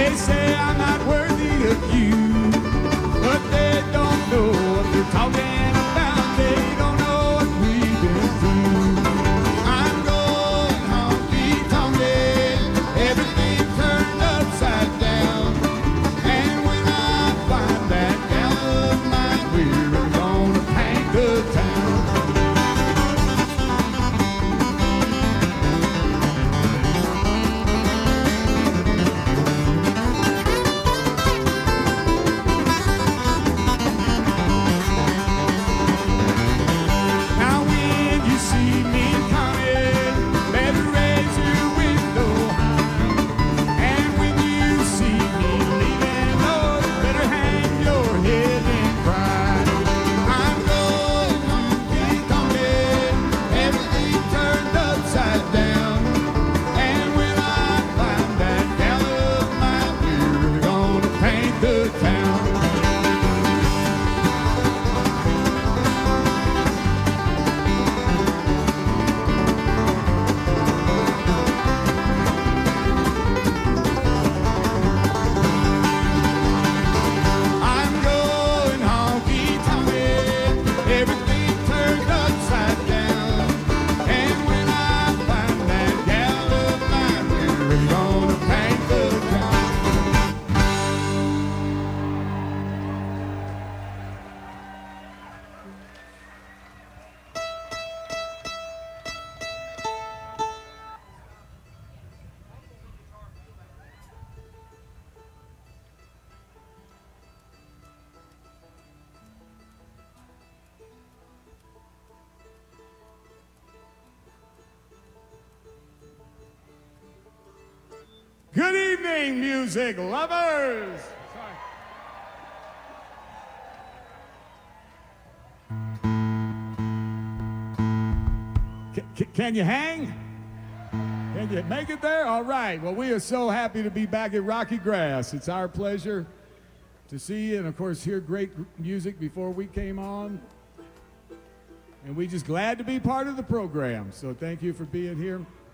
They say I'm not worthy of you, but they don't know what they're talking about. They don't know what we've been through. I'm going honky-tonky, everything turned upside down. And when I find that gal of mine, we're gonna paint the town. Good evening, music lovers. Can you hang? Can you make it there? All right. Well, we are so happy to be back at Rocky Grass. It's our pleasure to see you and, of course, hear great music before we came on. And we're just glad to be part of the program. So thank you for being here.